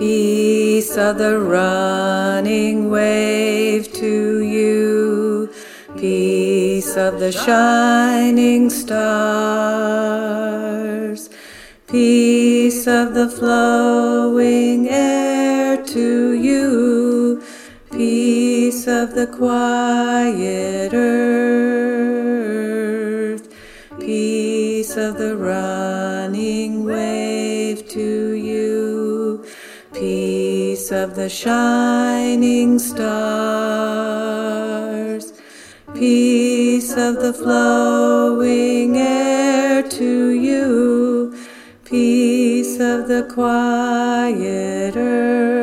Peace of the running wave to you, peace of the shining stars, peace of the flowing air to you, peace of the quiet earth, peace of the running wave to you, peace of the shining stars, peace of the flowing air to you, peace of the quiet earth.